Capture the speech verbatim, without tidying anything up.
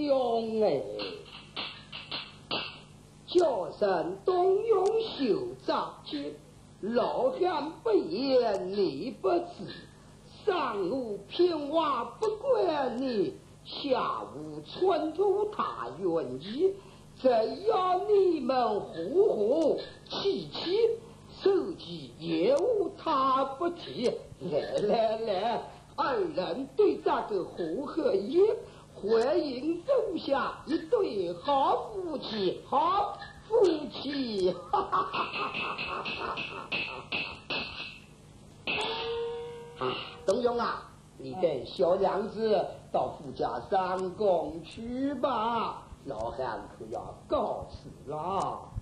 庸哎，叫声东庸修杂经，老汉不言你不知，上午平话不管你，下午春秋他愿意，这要你们呼呼气气，手机业务他不提，来来来，二人对这个胡和一，欢迎走下一对好夫妻，好夫妻，哈哈哈哈哈哈！东庸啊，你跟小娘子到夫家上宫去吧，老汉可要告辞了。